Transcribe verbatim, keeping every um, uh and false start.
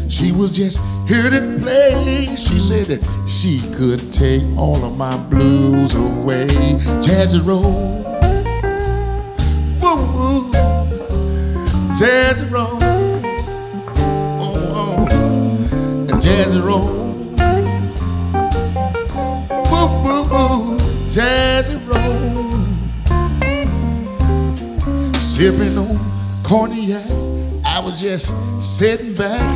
She was just here to play. She said that she could take all of my blues away. Jazzy roll, woo woo, jazzy roll, oh oh, jazzy roll, woo woo woo, jazzy roll. Sipping on cognac, I was just sitting back.